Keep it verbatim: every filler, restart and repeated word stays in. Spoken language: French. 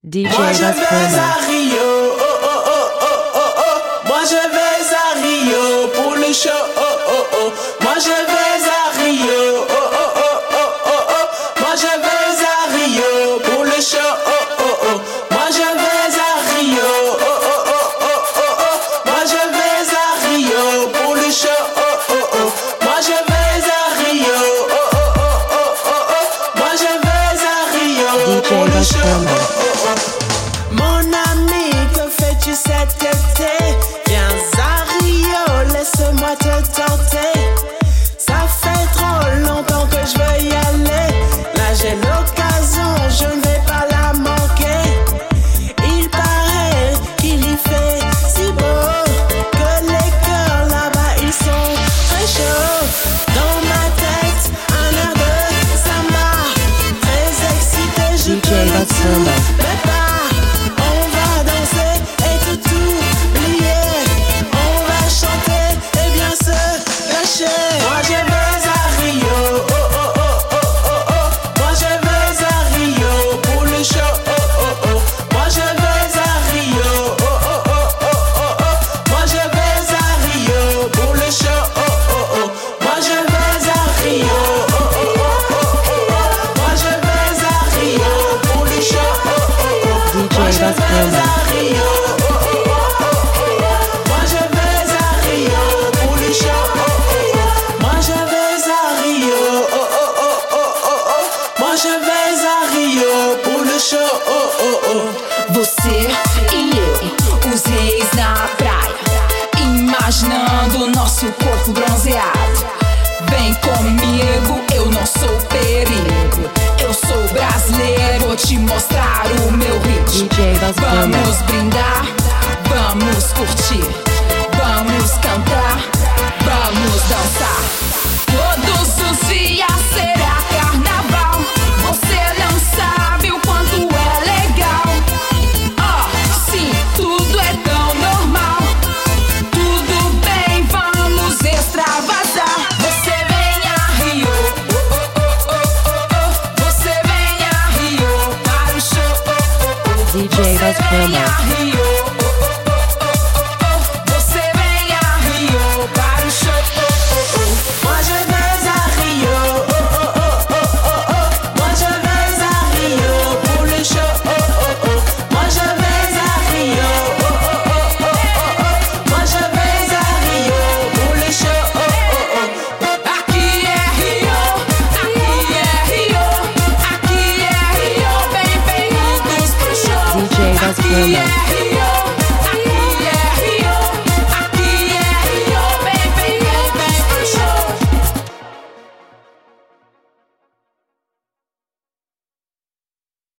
D J Moi je vais Vaspromo. à Rio, oh oh oh oh oh oh. Moi je vais à Rio pour le show, oh oh oh. Moi je vais à Rio, oh oh oh oh oh oh. Moi je vais à Rio pour le show, oh oh oh. Moi je vais à Rio, oh oh oh oh oh oh. Moi je vais à Rio pour le show, oh oh oh. Moi je vais à Rio, oh oh oh oh oh oh. Moi je vais à Rio pour le show, oh oh oh. Mon ami, que fais-tu cet été? Viens à Rio, laisse-moi te tenter. Ça fait trop longtemps que je veux y aller. Là j'ai l'occasion, je ne vais pas la manquer. Il paraît qu'il y fait si beau que les cœurs là-bas ils sont très chauds. Dans ma tête, un air de samba. Très excité, je D J peux le Vaspromo. tout. Mais pas. On va danser et tout oublier. On va chanter et bien se lâcher. Moi je vais à Rio, oh oh oh oh oh oh. Moi je vais à Rio pour le show, oh oh oh. Moi je vais à Rio, oh oh oh oh oh oh. Moi je vais à Rio pour le show, oh oh oh. Moi je vais à Rio, oh oh oh oh oh. Moi je vais à Rio pour le show, oh oh oh. D J Vaspromo. Moi je vais à Rio pour le show, oh oh oh. Moi je vais à Rio, oh oh oh oh oh oh. Moi je vais à Rio pour le show, oh oh oh. Você e eu, os reis na praia, imaginando nosso corpo bronzeado. Vem comigo, eu não sou perigo. Eu sou brasileiro, vou te mostrar o meu ritmo. D J Vaspromo. Vamos brindar, vamos curtir, vamos cantar, vamos dançar. Todos os dias será carnaval. Você não sabe o quanto é legal. Oh, sim, tudo é tão normal. Tudo bem, vamos extravasar. Você vem a Rio, oh, oh, oh, oh, oh. Você vem a Rio para o show, oh, oh, oh. D J Você vem Vaspromo. a Rio, oh, oh, oh, oh, oh. Você vem a Rio para o show, oh, oh, oh. Moi je vais à Rio, oh oh oh oh oh oh. Moi je vais à Rio pour le show, oh oh oh. Moi je vais à Rio, oh oh oh oh oh oh. Moi je vais à Rio pour le show, oh oh oh. Aqui é Rio, aqui é Rio, aqui é Rio, bem-vindos pro show. D J Vaspromo. Aqui é